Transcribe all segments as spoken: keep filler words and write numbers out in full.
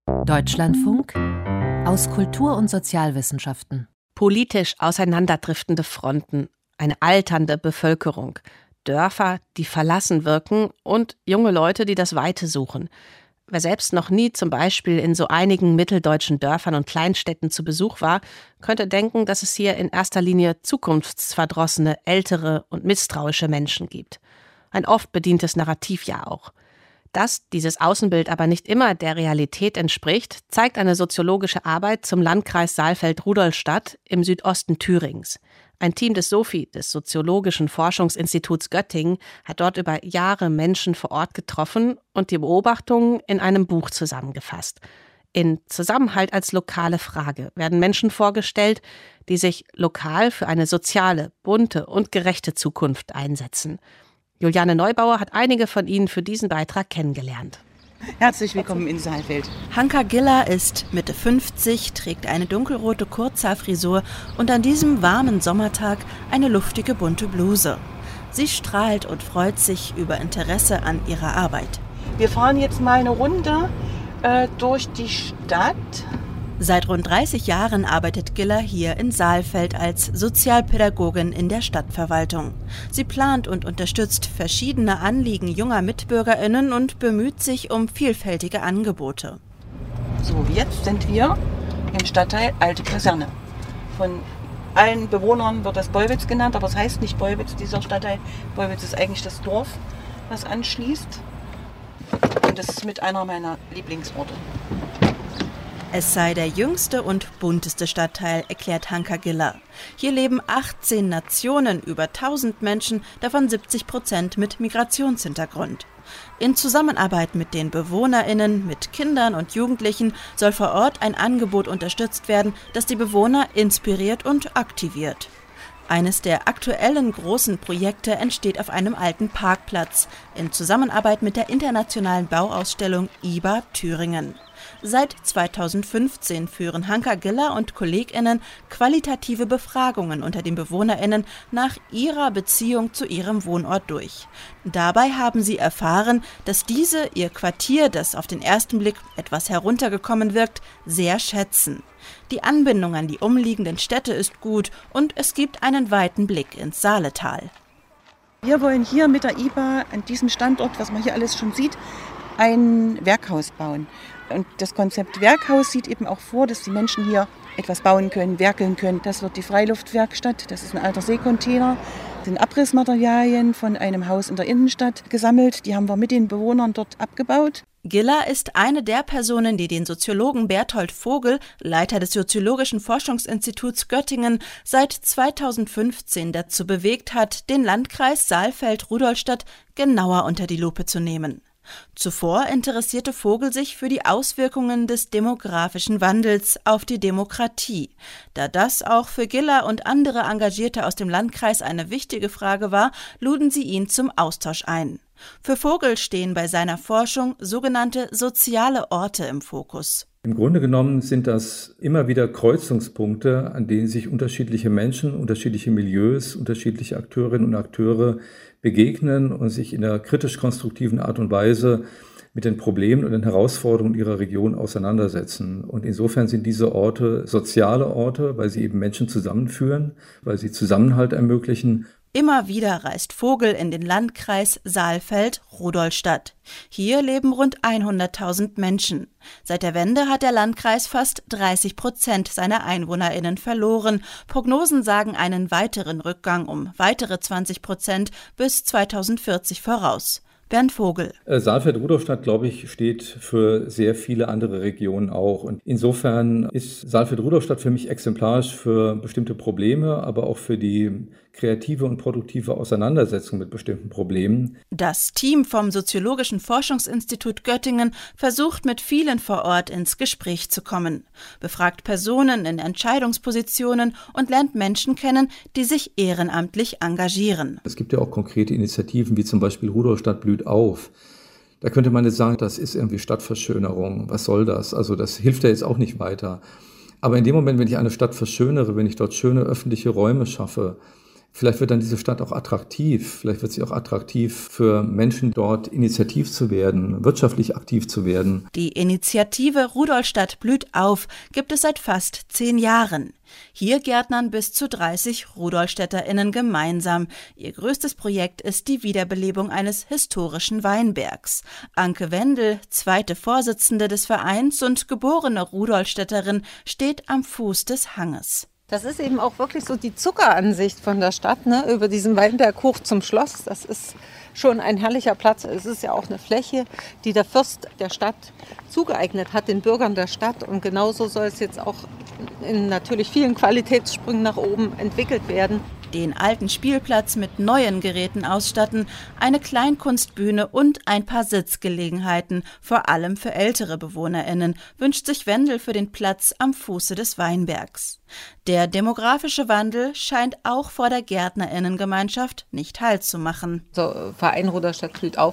Deutschlandfunk aus Kultur- und Sozialwissenschaften. Politisch auseinanderdriftende Fronten, eine alternde Bevölkerung, Dörfer, die verlassen wirken und junge Leute, die das Weite suchen. Wer selbst noch nie zum Beispiel in so einigen mitteldeutschen Dörfern und Kleinstädten zu Besuch war, könnte denken, dass es hier in erster Linie zukunftsverdrossene, ältere und misstrauische Menschen gibt. Ein oft bedientes Narrativ ja auch. Dass dieses Außenbild aber nicht immer der Realität entspricht, zeigt eine soziologische Arbeit zum Landkreis Saalfeld-Rudolstadt im Südosten Thürings. Ein Team des SOFI, des Soziologischen Forschungsinstituts Göttingen, hat dort über Jahre Menschen vor Ort getroffen und die Beobachtungen in einem Buch zusammengefasst. In Zusammenhalt als lokale Frage werden Menschen vorgestellt, die sich lokal für eine soziale, bunte und gerechte Zukunft einsetzen. Juliane Neubauer hat einige von ihnen für diesen Beitrag kennengelernt. Herzlich willkommen in Saalfeld. Hanka Giller ist Mitte fünfzig, trägt eine dunkelrote Kurzhaarfrisur und an diesem warmen Sommertag eine luftige bunte Bluse. Sie strahlt und freut sich über Interesse an ihrer Arbeit. Wir fahren jetzt mal eine Runde äh, durch die Stadt. Seit rund dreißig Jahren arbeitet Giller hier in Saalfeld als Sozialpädagogin in der Stadtverwaltung. Sie plant und unterstützt verschiedene Anliegen junger MitbürgerInnen und bemüht sich um vielfältige Angebote. So, jetzt sind wir im Stadtteil Alte Kaserne. Von allen Bewohnern wird das Bollwitz genannt, aber es heißt nicht Bollwitz, dieser Stadtteil. Bollwitz ist eigentlich das Dorf, was anschließt. Und das ist mit einer meiner Lieblingsorte. Es sei der jüngste und bunteste Stadtteil, erklärt Hanka Giller. Hier leben achtzehn Nationen, über tausend Menschen, davon siebzig Prozent mit Migrationshintergrund. In Zusammenarbeit mit den BewohnerInnen, mit Kindern und Jugendlichen soll vor Ort ein Angebot unterstützt werden, das die Bewohner inspiriert und aktiviert. Eines der aktuellen großen Projekte entsteht auf einem alten Parkplatz in Zusammenarbeit mit der internationalen Bauausstellung I B A Thüringen. Seit zweitausendfünfzehn führen Hanka Giller und KollegInnen qualitative Befragungen unter den BewohnerInnen nach ihrer Beziehung zu ihrem Wohnort durch. Dabei haben sie erfahren, dass diese ihr Quartier, das auf den ersten Blick etwas heruntergekommen wirkt, sehr schätzen. Die Anbindung an die umliegenden Städte ist gut und es gibt einen weiten Blick ins Saaletal. Wir wollen hier mit der I B A an diesem Standort, was man hier alles schon sieht, ein Werkhaus bauen. Und das Konzept Werkhaus sieht eben auch vor, dass die Menschen hier etwas bauen können, werkeln können. Das wird die Freiluftwerkstatt, das ist ein alter Seekontainer. Das sind Abrissmaterialien von einem Haus in der Innenstadt gesammelt. Die haben wir mit den Bewohnern dort abgebaut. Giller ist eine der Personen, die den Soziologen Berthold Vogel, Leiter des Soziologischen Forschungsinstituts Göttingen, seit zweitausendfünfzehn dazu bewegt hat, den Landkreis Saalfeld-Rudolstadt genauer unter die Lupe zu nehmen. Zuvor interessierte Vogel sich für die Auswirkungen des demografischen Wandels auf die Demokratie. Da das auch für Giller und andere Engagierte aus dem Landkreis eine wichtige Frage war, luden sie ihn zum Austausch ein. Für Vogel stehen bei seiner Forschung sogenannte soziale Orte im Fokus. Im Grunde genommen sind das immer wieder Kreuzungspunkte, an denen sich unterschiedliche Menschen, unterschiedliche Milieus, unterschiedliche Akteurinnen und Akteure begegnen und sich in einer kritisch-konstruktiven Art und Weise mit den Problemen und den Herausforderungen ihrer Region auseinandersetzen. Und insofern sind diese Orte soziale Orte, weil sie eben Menschen zusammenführen, weil sie Zusammenhalt ermöglichen. Immer wieder reist Vogel in den Landkreis Saalfeld-Rudolstadt. Hier leben rund hunderttausend Menschen. Seit der Wende hat der Landkreis fast dreißig Prozent seiner EinwohnerInnen verloren. Prognosen sagen einen weiteren Rückgang um weitere zwanzig Prozent bis zweitausendvierzig voraus. Bernd Vogel. Saalfeld-Rudolstadt, glaube ich, steht für sehr viele andere Regionen auch. Und insofern ist Saalfeld-Rudolstadt für mich exemplarisch für bestimmte Probleme, aber auch für die kreative und produktive Auseinandersetzung mit bestimmten Problemen. Das Team vom Soziologischen Forschungsinstitut Göttingen versucht mit vielen vor Ort ins Gespräch zu kommen, befragt Personen in Entscheidungspositionen und lernt Menschen kennen, die sich ehrenamtlich engagieren. Es gibt ja auch konkrete Initiativen, wie zum Beispiel Rudolstadt blüht auf. Da könnte man jetzt sagen, das ist irgendwie Stadtverschönerung. Was soll das? Also das hilft ja jetzt auch nicht weiter. Aber in dem Moment, wenn ich eine Stadt verschönere, wenn ich dort schöne öffentliche Räume schaffe, Vielleicht wird dann diese Stadt auch attraktiv. Vielleicht wird sie auch attraktiv für Menschen, dort initiativ zu werden, wirtschaftlich aktiv zu werden. Die Initiative Rudolstadt blüht auf gibt es seit fast zehn Jahren. Hier gärtnern bis zu dreißig RudolstädterInnen gemeinsam. Ihr größtes Projekt ist die Wiederbelebung eines historischen Weinbergs. Anke Wendel, zweite Vorsitzende des Vereins und geborene Rudolstädterin, steht am Fuß des Hanges. Das ist eben auch wirklich so die Zuckeransicht von der Stadt, ne? Über diesen Weinberg hoch zum Schloss. Das ist schon ein herrlicher Platz. Es ist ja auch eine Fläche, die der Fürst der Stadt zugeeignet hat, den Bürgern der Stadt. Und genauso soll es jetzt auch in natürlich vielen Qualitätssprüngen nach oben entwickelt werden. Den alten Spielplatz mit neuen Geräten ausstatten, eine Kleinkunstbühne und ein paar Sitzgelegenheiten, vor allem für ältere BewohnerInnen, wünscht sich Wendel für den Platz am Fuße des Weinbergs. Der demografische Wandel scheint auch vor der GärtnerInnengemeinschaft nicht Halt zu machen. Der Verein Rudolstadt blüht auf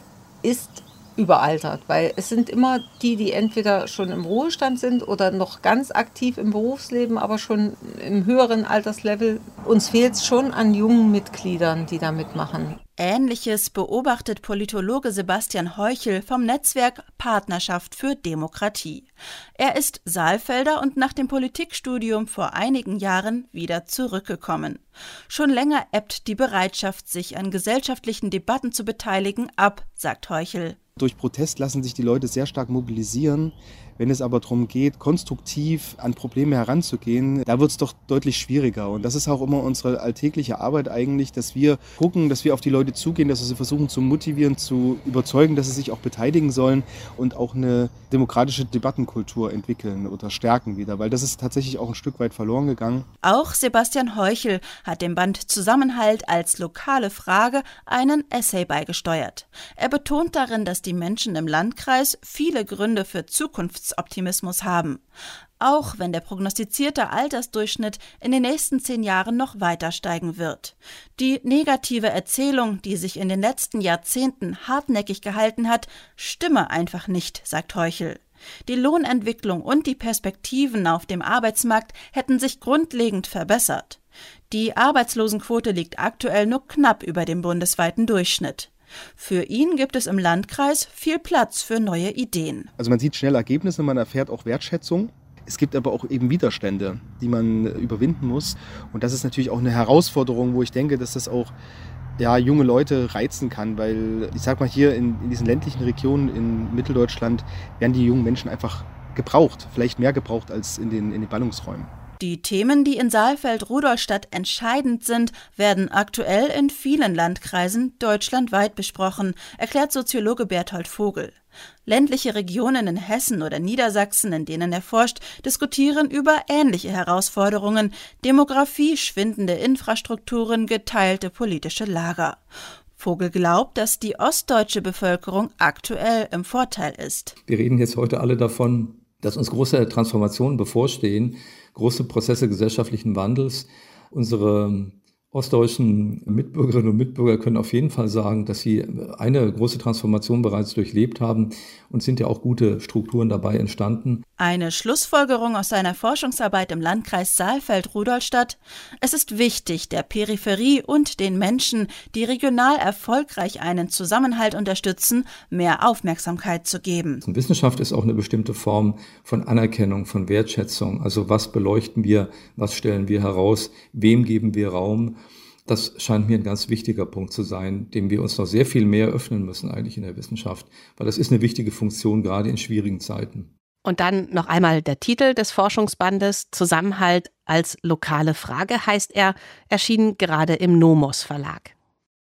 ist überaltert, weil es sind immer die, die entweder schon im Ruhestand sind oder noch ganz aktiv im Berufsleben, aber schon im höheren Alterslevel. Uns fehlt es schon an jungen Mitgliedern, die da mitmachen. Ähnliches beobachtet Politologe Sebastian Heuchel vom Netzwerk Partnerschaft für Demokratie. Er ist Saalfelder und nach dem Politikstudium vor einigen Jahren wieder zurückgekommen. Schon länger ebbt die Bereitschaft, sich an gesellschaftlichen Debatten zu beteiligen, ab, sagt Heuchel. Durch Protest lassen sich die Leute sehr stark mobilisieren. Wenn es aber darum geht, konstruktiv an Probleme heranzugehen, da wird es doch deutlich schwieriger. Und das ist auch immer unsere alltägliche Arbeit eigentlich, dass wir gucken, dass wir auf die Leute zugehen, dass wir sie versuchen zu motivieren, zu überzeugen, dass sie sich auch beteiligen sollen und auch eine demokratische Debattenkultur entwickeln oder stärken wieder, weil das ist tatsächlich auch ein Stück weit verloren gegangen. Auch Sebastian Heuchel hat dem Band Zusammenhalt als lokale Frage einen Essay beigesteuert. Er betont darin, dass die Menschen im Landkreis viele Gründe für Zukunftsoptimismus haben. Auch wenn der prognostizierte Altersdurchschnitt in den nächsten zehn Jahren noch weiter steigen wird. Die negative Erzählung, die sich in den letzten Jahrzehnten hartnäckig gehalten hat, stimme einfach nicht, sagt Heuchel. Die Lohnentwicklung und die Perspektiven auf dem Arbeitsmarkt hätten sich grundlegend verbessert. Die Arbeitslosenquote liegt aktuell nur knapp über dem bundesweiten Durchschnitt. Für ihn gibt es im Landkreis viel Platz für neue Ideen. Also man sieht schnell Ergebnisse, man erfährt auch Wertschätzung. Es gibt aber auch eben Widerstände, die man überwinden muss. Und das ist natürlich auch eine Herausforderung, wo ich denke, dass das auch ja, junge Leute reizen kann. Weil ich sag mal, hier in, in diesen ländlichen Regionen in Mitteldeutschland werden die jungen Menschen einfach gebraucht. Vielleicht mehr gebraucht als in den, in den Ballungsräumen. Die Themen, die in Saalfeld-Rudolstadt entscheidend sind, werden aktuell in vielen Landkreisen deutschlandweit besprochen, erklärt Soziologe Berthold Vogel. Ländliche Regionen in Hessen oder Niedersachsen, in denen er forscht, diskutieren über ähnliche Herausforderungen: Demografie, schwindende Infrastrukturen, geteilte politische Lager. Vogel glaubt, dass die ostdeutsche Bevölkerung aktuell im Vorteil ist. Wir reden jetzt heute alle davon, dass uns große Transformationen bevorstehen, große Prozesse gesellschaftlichen Wandels. Unsere ostdeutschen Mitbürgerinnen und Mitbürger können auf jeden Fall sagen, dass sie eine große Transformation bereits durchlebt haben und sind ja auch gute Strukturen dabei entstanden. Eine Schlussfolgerung aus seiner Forschungsarbeit im Landkreis Saalfeld-Rudolstadt: Es ist wichtig, der Peripherie und den Menschen, die regional erfolgreich einen Zusammenhalt unterstützen, mehr Aufmerksamkeit zu geben. Und Wissenschaft ist auch eine bestimmte Form von Anerkennung, von Wertschätzung. Also was beleuchten wir, was stellen wir heraus, wem geben wir Raum? Das scheint mir ein ganz wichtiger Punkt zu sein, dem wir uns noch sehr viel mehr öffnen müssen eigentlich in der Wissenschaft, weil das ist eine wichtige Funktion, gerade in schwierigen Zeiten. Und dann noch einmal der Titel des Forschungsbandes, Zusammenhalt als lokale Frage heißt er, erschienen gerade im Nomos Verlag.